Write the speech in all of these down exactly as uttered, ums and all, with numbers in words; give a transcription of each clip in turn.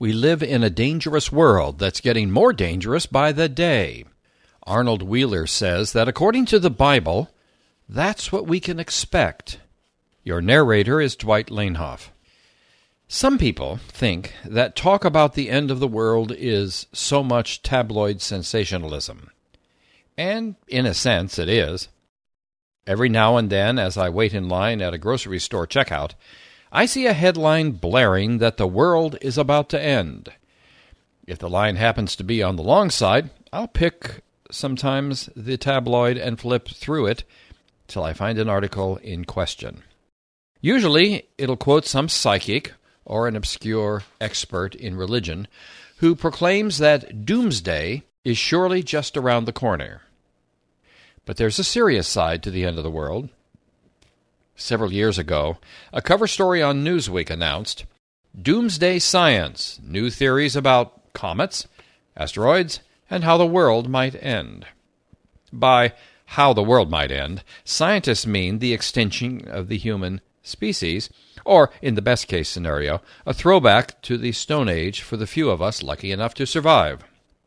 We live in a dangerous world that's getting more dangerous by the day. Arnold Wheeler says that according to the Bible, that's what we can expect. Your narrator is Dwight Lanehoff. Some people think that talk about the end of the world is so much tabloid sensationalism. And in a sense, it is. Every now and then, as I wait in line at a grocery store checkout, I see a headline blaring that the world is about to end. If the line happens to be on the long side, I'll pick sometimes the tabloid and flip through it till I find an article in question. Usually, it'll quote some psychic or an obscure expert in religion who proclaims that doomsday is surely just around the corner. But there's a serious side to the end of the world. Several years ago, a cover story on Newsweek announced, Doomsday Science, New Theories About Comets, Asteroids, and How the World Might End. By how the world might end, scientists mean the extinction of the human species, or, in the best-case scenario, a throwback to the Stone Age for the few of us lucky enough to survive.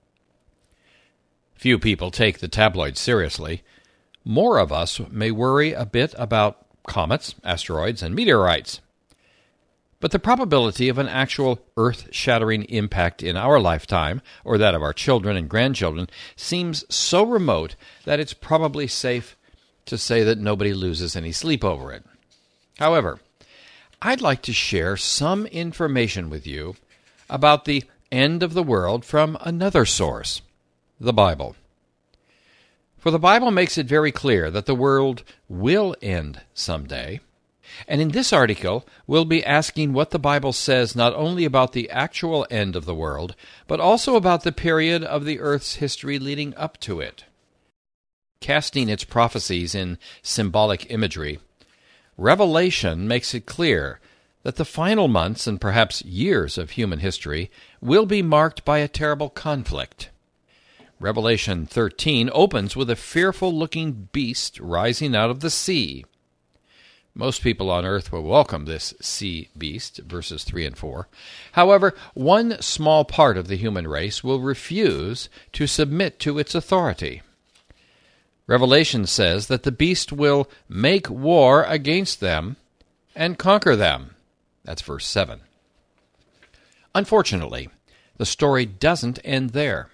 Few people take the tabloids seriously. More of us may worry a bit about comets, asteroids, and meteorites. But the probability of an actual earth-shattering impact in our lifetime, or that of our children and grandchildren, seems so remote that it's probably safe to say that nobody loses any sleep over it. However, I'd like to share some information with you about the end of the world from another source, the Bible. For the Bible makes it very clear that the world will end someday. And in this article, we'll be asking what the Bible says not only about the actual end of the world, but also about the period of the earth's history leading up to it. Casting its prophecies in symbolic imagery, Revelation makes it clear that the final months and perhaps years of human history will be marked by a terrible conflict. Revelation thirteen opens with a fearful-looking beast rising out of the sea. Most people on earth will welcome this sea beast, verses three and four. However, one small part of the human race will refuse to submit to its authority. Revelation says that the beast will make war against them and conquer them. That's verse seven. Unfortunately, the story doesn't end there.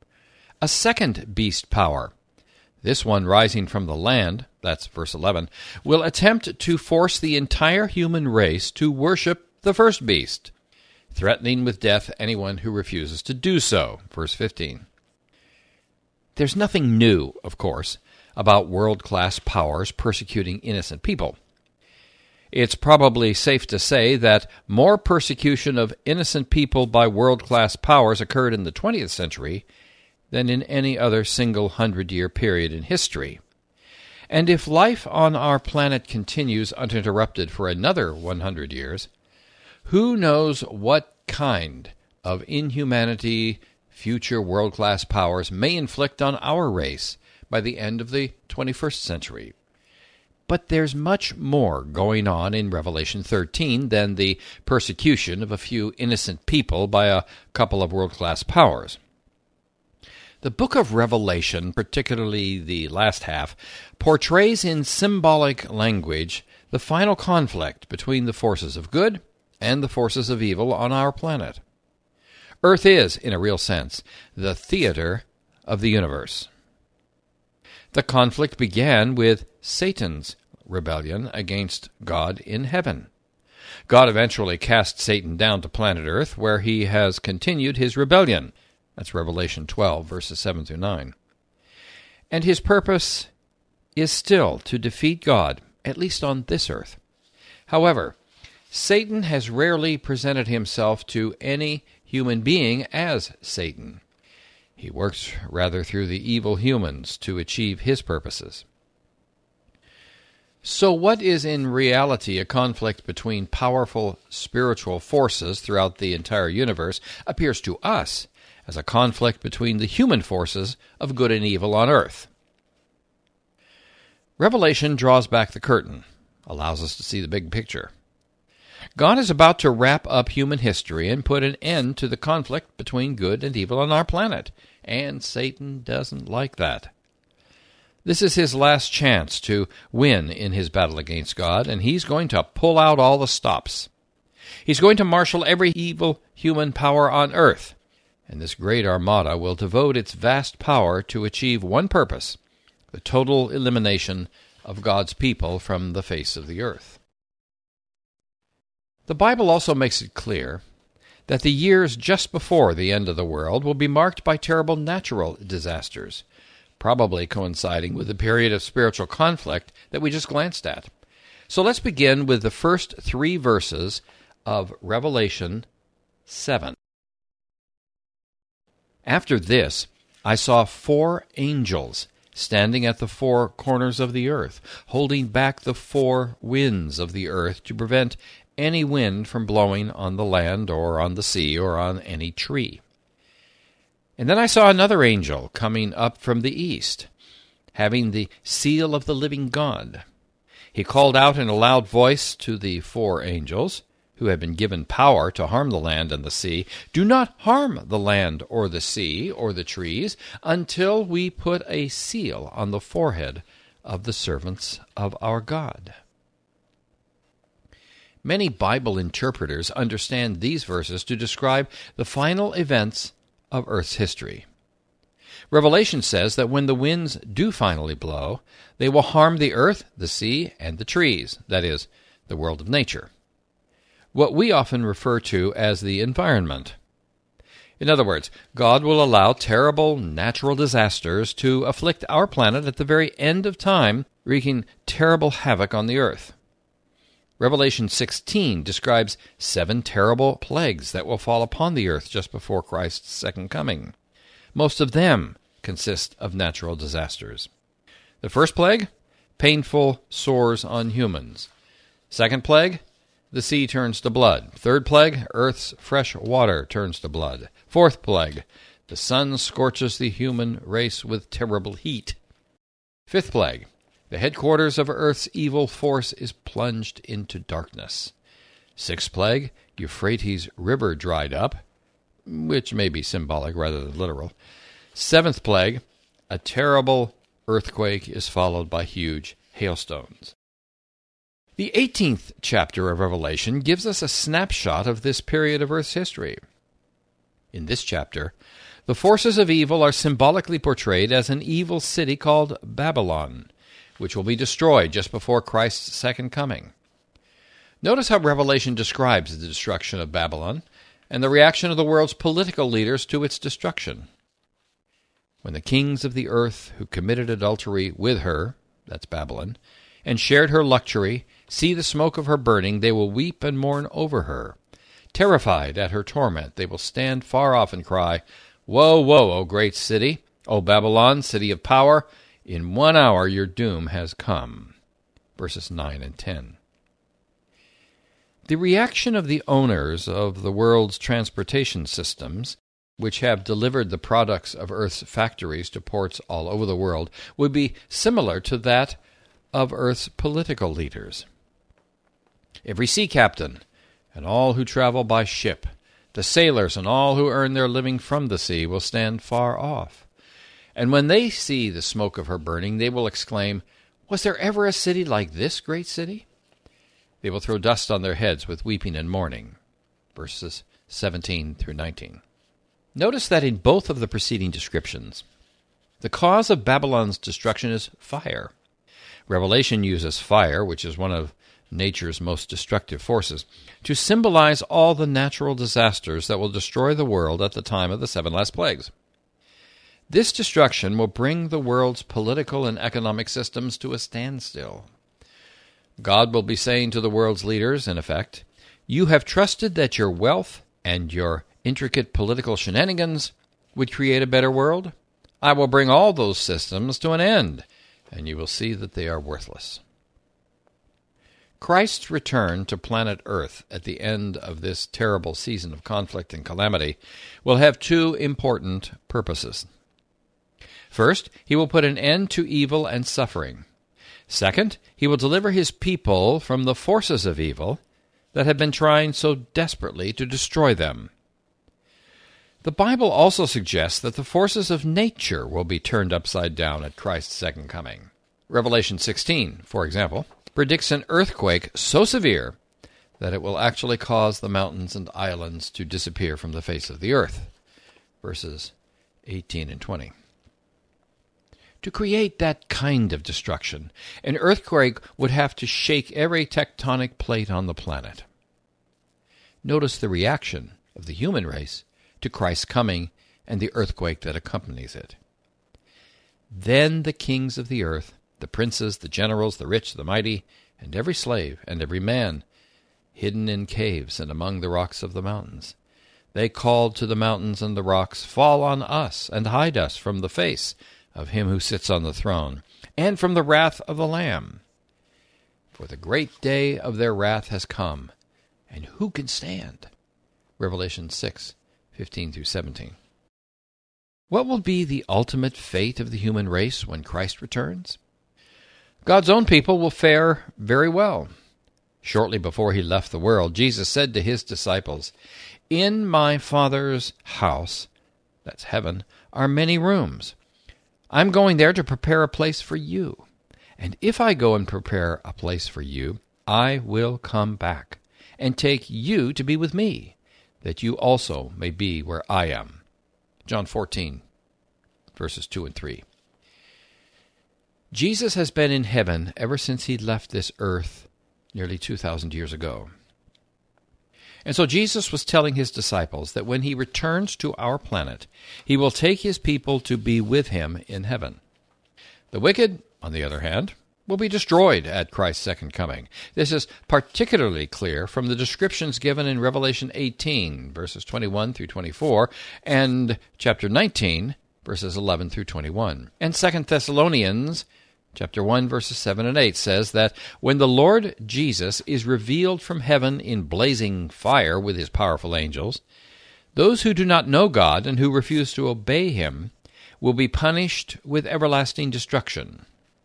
A second beast power, this one rising from the land, that's verse eleven, will attempt to force the entire human race to worship the first beast, threatening with death anyone who refuses to do so, verse fifteen. There's nothing new, of course, about world-class powers persecuting innocent people. It's probably safe to say that more persecution of innocent people by world-class powers occurred in the twentieth century than in any other single hundred-year period in history. And if life on our planet continues uninterrupted for another one hundred years, who knows what kind of inhumanity future world-class powers may inflict on our race by the end of the twenty-first century. But there's much more going on in Revelation thirteen than the persecution of a few innocent people by a couple of world-class powers. The book of Revelation, particularly the last half, portrays in symbolic language the final conflict between the forces of good and the forces of evil on our planet. Earth is, in a real sense, the theater of the universe. The conflict began with Satan's rebellion against God in heaven. God eventually cast Satan down to planet Earth, where he has continued his rebellion. That's Revelation twelve, verses seven through nine. And his purpose is still to defeat God, at least on this earth. However, Satan has rarely presented himself to any human being as Satan. He works rather through the evil humans to achieve his purposes. So what is in reality a conflict between powerful spiritual forces throughout the entire universe appears to us as a conflict between the human forces of good and evil on earth. Revelation draws back the curtain, allows us to see the big picture. God is about to wrap up human history and put an end to the conflict between good and evil on our planet, and Satan doesn't like that. This is his last chance to win in his battle against God, and he's going to pull out all the stops. He's going to marshal every evil human power on earth, and this great armada will devote its vast power to achieve one purpose: the total elimination of God's people from the face of the earth. The Bible also makes it clear that the years just before the end of the world will be marked by terrible natural disasters, probably coinciding with the period of spiritual conflict that we just glanced at. So let's begin with the first three verses of Revelation seven. After this, I saw four angels standing at the four corners of the earth, holding back the four winds of the earth to prevent any wind from blowing on the land or on the sea or on any tree. And then I saw another angel coming up from the east, having the seal of the living God. He called out in a loud voice to the four angels, who had been given power to harm the land and the sea, "Do not harm the land or the sea or the trees until we put a seal on the forehead of the servants of our God." Many Bible interpreters understand these verses to describe the final events of Earth's history. Revelation says that when the winds do finally blow, they will harm the earth, the sea, and the trees, that is, the world of nature, what we often refer to as the environment. In other words, God will allow terrible natural disasters to afflict our planet at the very end of time, wreaking terrible havoc on the earth. Revelation sixteen describes seven terrible plagues that will fall upon the earth just before Christ's second coming. Most of them consist of natural disasters. The first plague, painful sores on humans. Second plague, the sea turns to blood. Third plague, earth's fresh water turns to blood. Fourth plague, the sun scorches the human race with terrible heat. Fifth plague, the headquarters of earth's evil force is plunged into darkness. Sixth plague, Euphrates River dried up, which may be symbolic rather than literal. Seventh plague, a terrible earthquake is followed by huge hailstones. The eighteenth chapter of Revelation gives us a snapshot of this period of Earth's history. In this chapter, the forces of evil are symbolically portrayed as an evil city called Babylon, which will be destroyed just before Christ's second coming. Notice how Revelation describes the destruction of Babylon and the reaction of the world's political leaders to its destruction. When the kings of the earth who committed adultery with her, that's Babylon, and shared her luxury, see the smoke of her burning, they will weep and mourn over her. Terrified at her torment, they will stand far off and cry, "Woe, woe, O great city, O Babylon, city of power! In one hour your doom has come." Verses nine and ten. The reaction of the owners of the world's transportation systems, which have delivered the products of Earth's factories to ports all over the world, would be similar to that of Earth's political leaders. Every sea captain and all who travel by ship, the sailors and all who earn their living from the sea will stand far off. And when they see the smoke of her burning, they will exclaim, "Was there ever a city like this great city?" They will throw dust on their heads with weeping and mourning. Verses seventeen through nineteen. Notice that in both of the preceding descriptions, the cause of Babylon's destruction is fire. Revelation uses fire, which is one of nature's most destructive forces, to symbolize all the natural disasters that will destroy the world at the time of the seven last plagues. This destruction will bring the world's political and economic systems to a standstill. God will be saying to the world's leaders, in effect, "You have trusted that your wealth and your intricate political shenanigans would create a better world? I will bring all those systems to an end, and you will see that they are worthless." Christ's return to planet Earth at the end of this terrible season of conflict and calamity will have two important purposes. First, he will put an end to evil and suffering. Second, he will deliver his people from the forces of evil that have been trying so desperately to destroy them. The Bible also suggests that the forces of nature will be turned upside down at Christ's second coming. Revelation sixteen, for example, predicts an earthquake so severe that it will actually cause the mountains and islands to disappear from the face of the earth. Verses eighteen and twenty. To create that kind of destruction, an earthquake would have to shake every tectonic plate on the planet. Notice the reaction of the human race to Christ's coming and the earthquake that accompanies it. Then the kings of the earth, the princes, the generals, the rich, the mighty, and every slave and every man, hidden in caves and among the rocks of the mountains, they called to the mountains and the rocks, "Fall on us, and hide us from the face of him who sits on the throne, and from the wrath of the Lamb. For the great day of their wrath has come, and who can stand?" Revelation six, fifteen through seventeen. What will be the ultimate fate of the human race when Christ returns? God's own people will fare very well. Shortly before he left the world, Jesus said to his disciples, "In my Father's house," that's heaven, "are many rooms. I'm going there to prepare a place for you. And if I go and prepare a place for you, I will come back and take you to be with me, that you also may be where I am." John fourteen, verses two and three. Jesus has been in heaven ever since he left this earth nearly two thousand years ago. And so Jesus was telling his disciples that when he returns to our planet, he will take his people to be with him in heaven. The wicked, on the other hand, will be destroyed at Christ's second coming. This is particularly clear from the descriptions given in Revelation eighteen, verses twenty-one through twenty-four, and chapter nineteen, verses eleven through twenty-one. And Second Thessalonians chapter one, verses seven and eight says that when the Lord Jesus is revealed from heaven in blazing fire with his powerful angels, those who do not know God and who refuse to obey him will be punished with everlasting destruction.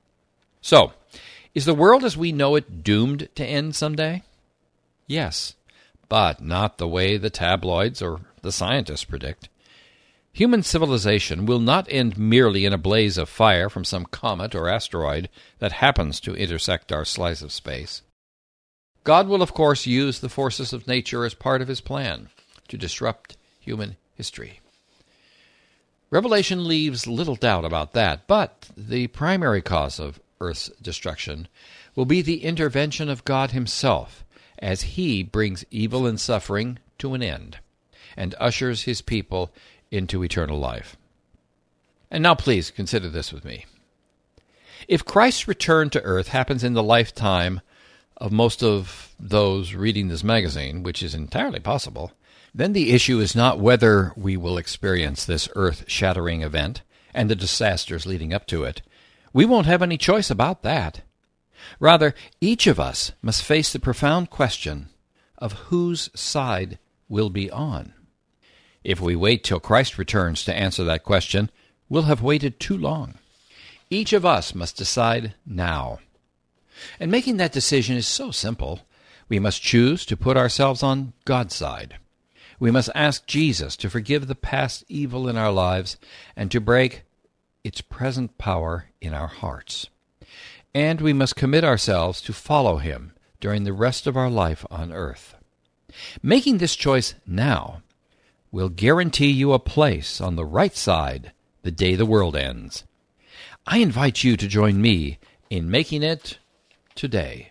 So, is the world as we know it doomed to end someday? Yes, but not the way the tabloids or the scientists predict. Human civilization will not end merely in a blaze of fire from some comet or asteroid that happens to intersect our slice of space. God will, of course, use the forces of nature as part of his plan to disrupt human history. Revelation leaves little doubt about that, but the primary cause of Earth's destruction will be the intervention of God himself as he brings evil and suffering to an end and ushers his people into eternal life. And now please consider this with me. If Christ's return to earth happens in the lifetime of most of those reading this magazine, which is entirely possible, then the issue is not whether we will experience this earth-shattering event and the disasters leading up to it. We won't have any choice about that. Rather, each of us must face the profound question of whose side we'll be on. If we wait till Christ returns to answer that question, we'll have waited too long. Each of us must decide now. And making that decision is so simple. We must choose to put ourselves on God's side. We must ask Jesus to forgive the past evil in our lives and to break its present power in our hearts. And we must commit ourselves to follow him during the rest of our life on earth. Making this choice now will guarantee you a place on the right side the day the world ends. I invite you to join me in making it today.